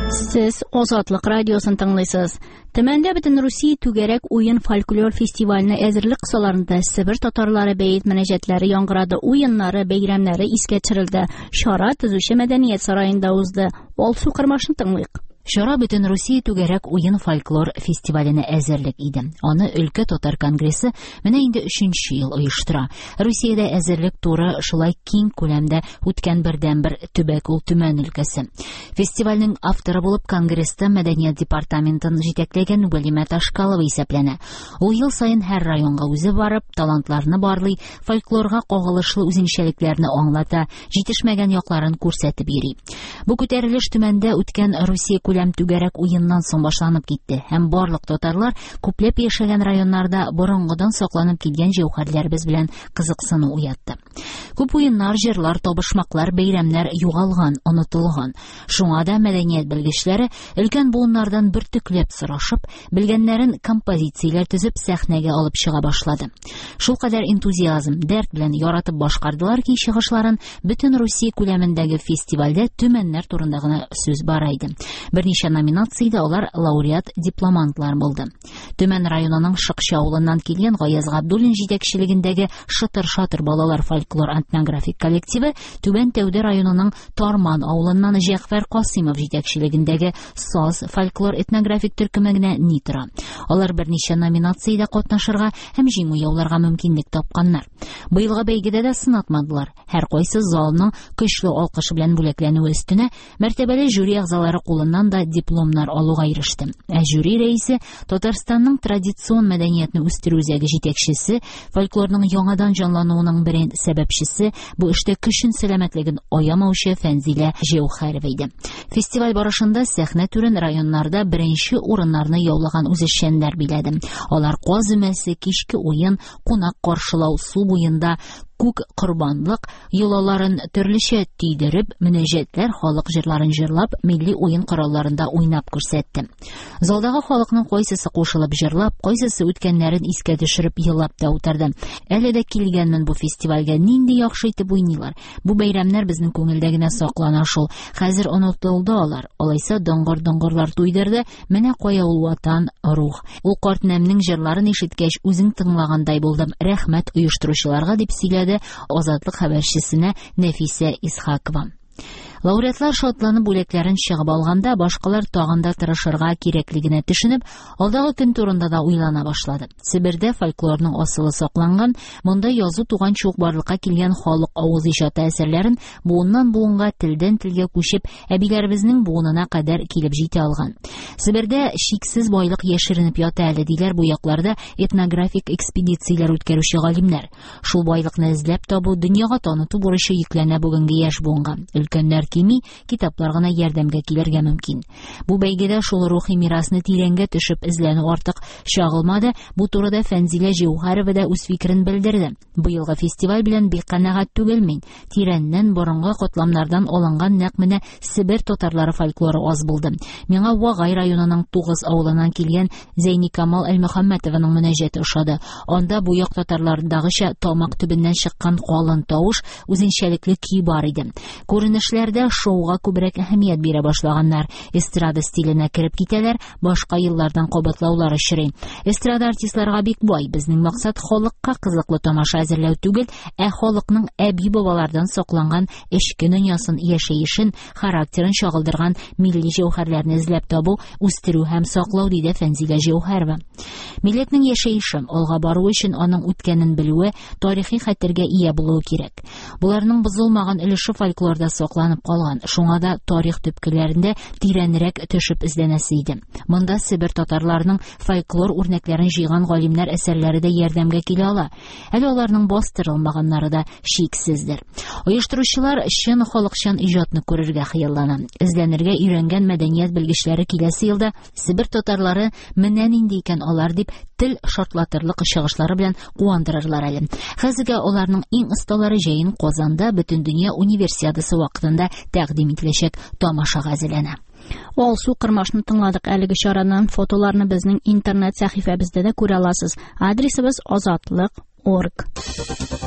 Сез Азатлык радиосын тыңлыйсыз. Төмәндә бөтен Русия түгәрәк уен фольклор фестиваленә әзерлек кысаларында Себер татарлары бәйет мөнәҗәтләре яңгырады, уеннары, бәйрәмнәре искә төшерелде. Шара Төзүче мәдәният сараенда узды. Алсу Кырмашны тыңлыйк. Шара бөтен Русия түгәрәк уен фольклор фестиваленә әзерлек иде. Аны Өлкә татар конгрессы менә инде 3нче ел оештыра. Русиядә әзерлек туры шулай киң күләмдә үткән бердәнбер төбәк ул Төмән өлкәсе. Фестивальнең авторы булып Конгресста мәдәният департаментын җитәкләгән Вәлимә Ташкалова исәпләнә. Ул ел саен һәр районга үзе барып, талантларны барлый, фольклорга кагылышлы үзенчәлекләрне аңлата, җитешмәгән якларын күрсәтеп йөри. Бу күтәрелеш Төмәндә үткән Русия күләм түгәрәк уеннан соң башланып китте һәм барлык татарлар күпләп яшәгән районнарда борынгыдан сакланып килгән җәүһәрләребез белән кызыксыну уятты. Күп уеннар, җырлар, табышмаклар, бәйрәмнәр югалган, онытылган. Шуңа да мәдәният белгечләре өлкән буыннардан бөртекләп сорашып, белгәннәрен композицияләр төзеп сәхнәгә алып чыга башлады. Шулкадәр энтузиазм, дәрт белән яратып башкардылар ки, чыгышларын бөтен Русия күләмендәге фестивальдә Төмәннәр турында гына сүз бара иде. Берничә номинациядә алар лауреат дипломантлар булды. Төмән районының Шыкча авылыннан килгән Гаяз Габдуллин җитәкчелегендәге Шытыр-шатыр балалар фольклор этнографик коллективы, Түбән Тәүдә районының Тарман авылыннан Җәгъфәр Касыймов җитәкчелегендәге Саз фольклор этнографик төркеме ни тора. Алар берничә номинациядә катнашырга һәм җиңү яуларга мөмкинлек тапканнар. Быелгы бәйгедә дә сынатмадылар. Һәр кайсы залның көчле алкыш белән бүләкләнүе өстенә мәртәбәле жюри әгъзалары кулыннан да дипломнар алуга иреште. Ә жюри рәисе, Татарстанның традицион мәдәниятне үстерү үзәге җитәкчесе, фольклорның яңадан җанлануының берен сәбәпчесе, бу эштә көчен сәламәтлеген аямаучы Фәнзилә Җәүһәрова иде. Фестиваль барышында сәхнә түрен районнарда беренче урыннарны яулаган үзешчәннәр биләде. Алар каз өмәсе, кичке уен, кунак каршылау, су буенда күк корбанлык йолаларын төрлечә тидереп, мөнәҗәтләр, халык җырларын җырлап, милли уен коралларында уйнап күрсәтте. Залдагы халыкның кайсысы кушылып җырлап, кайсысы үткәннәрен искә төшереп елап та утырды. Әле дә килгәнмен бу фестивальгә, нинди яхшы итеп уйныйлар. Бу бәйрәмнәр безнең күңелдә генә саклана шул. Хәзер онытылды алар. Алайса доңгыр-доңгырлар туйдырды. Менә кая ул ватан, рух. Ул карт нәмнең җырларын ишеткәч, үзең тыңлагандай булдым. Рәхмәт оештыручыларга дип сөйләде Азатлык хәбәрчесенә Нәфисә Исхакова. Лауреатлар шатланып бүләкләрен чыгып алганда, башкалар тагында тырышырга кирәклегенә төшенеп, алдагы көн турында да уйлана башлады. Себердә фольклорның асылы сакланган, монда язу туган чук барлыкка килгән халык авыз иҗаты әсәрләрен буыннан буынга, телдән телгә күчеп, әбиләребезнең буынына кадәр килеп җитә алган. Себердә шиксез байлык яшеренеп ята әле диләр бу якларда этнографик экспедицияләр үткәрүче галимнәр. Шул байлыкны эзләп табу, дөньяга таныту бурычы йөкләнә бүгенге яшь буынга. Өлкәннәр кими, китаплар гына ярдәмгә килергә мөмкин. Бу бәйгедә шул рухи мирасны тирәнгә төшеп эзләнү артык чагылмады. Бу турыда Фәнзилә Җәүһәрова да үз фикерен белдерде. Быелгы фестиваль белән бик канәгать түгел мин. Тирәннән борынгы катламнардан алынган нәкъ менә Себер татарлары фольклоры аз булды. Миңа Вагай районының Тугыз авылыннан килгән Зәйникамал Әлмөхәммәтованың мөнәҗәте ошады. Анда бу як татарлардагыча тамак төбеннән чыккан калын тавыш, үзенчәлекле көй бар иде. Күренешләрдә шоуга күбрәк әһәмият бирә башлаганнар. Эстрада стиленә кереп китәләр, башка еллардан кабатлаулар очрый. Эстрада артистларга бик бай. Безнең максат халыкка кызыклы тамаша әзерләү түгел, ә халыкның әби-бабалардан сакланган эчке дөньясын, яшәешен, характерын чагылдырган милли җәүһәрләрне эзләп табу, үстерү һәм саклау, диде Фәнзилә Җәүһәрова. Милләтнең яшәеше, алга бару өчен аның үткәнен белүе, тарихи хәтергә ия булуы кирәк. Буларның бозылмаган өлеше фольклорда сакланып калган. Шуңа да тарих төпкеләрендә тирәнрәк төшеп эзләнәсе иде. Монда Себер татарларының фольклор үрнәкләрен җыйган галимнәр әсәрләре дә ярдәмгә килә ала. Әле аларның бастырылмаганнары да шиксездер. Оештыручылар чын халыкчан иҗатны күрергә хыяллана. Эзләнергә өйрәнгән мәдәният белгечләре киләсе елда Себер татарлары менә нинди икән алар дип тел шартлатырлык чыгышлары белән куандырырлар әле. Хәзергә аларның иң осталары җәен Казанда Бөтендөнья универсиадасы вакытында тәкъдим ителәчәк тамашага әзерләнә. Алсу Кырмашны тыңладык. Әлеге чараның фотоларны безнең интернет сәхифәбездә дә күрә аласыз. Адресыбыз azatlык.org.